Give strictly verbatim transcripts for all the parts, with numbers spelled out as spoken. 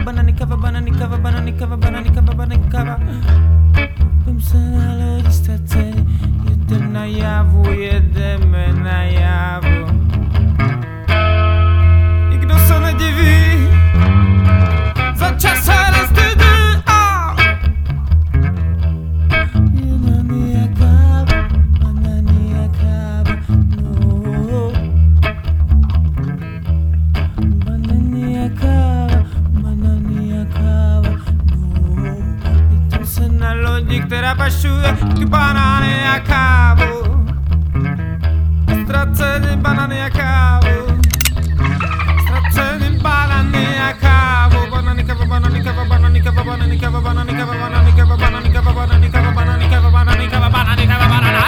banany kava, banany kava, banany kava, banany kava, banany kava. Půjdem se na lodi stace, jedem na Jávu, jedeme na Jávu. Nikdo se nediví, za čas se nestydí. Banany a káva, banany a káva, no. Banany a káva, banany a káva, no. Jedem se na lodi, která pašuje ty banány a kávu. Ztracený banany a kávu. Ztracený banany a kávu. Banany kava, banany kava, banany kava, banany kava, banany kava, banany kava, banany kava, banany kava, banany kava, banany kava, banany kava, banana.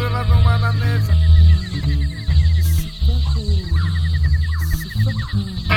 Mm-hmm.